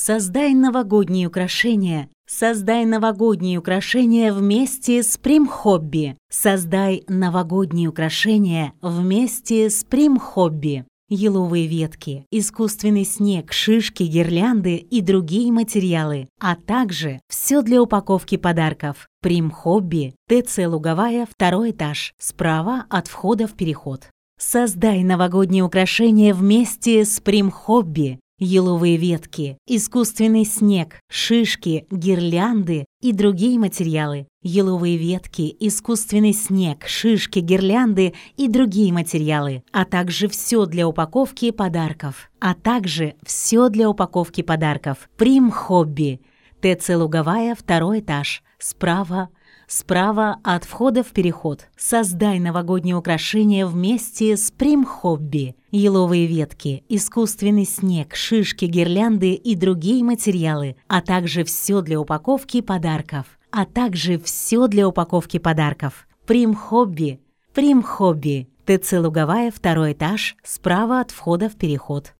Создай новогодние украшения. Создай новогодние украшения вместе с Прим Хобби. Создай новогодние украшения вместе с Прим Хобби. Еловые ветки, искусственный снег, шишки, гирлянды и другие материалы, а также все для упаковки подарков. Прим Хобби, ТЦ Луговая, 2 этаж, справа от входа в переход. Создай новогодние украшения вместе с Прим Хобби. Еловые ветки, искусственный снег, шишки, гирлянды и другие материалы. Еловые ветки, искусственный снег, шишки, гирлянды и другие материалы, а также все для упаковки подарков. Прим Хобби. ТЦ Луговая, 2 этаж, справа от входа в переход. Создай новогодние украшения вместе с Прим Хобби. Еловые ветки, искусственный снег, шишки, гирлянды и другие материалы, а также все для упаковки подарков. Прим Хобби. ТЦ Луговая, 2 этаж, справа от входа в переход.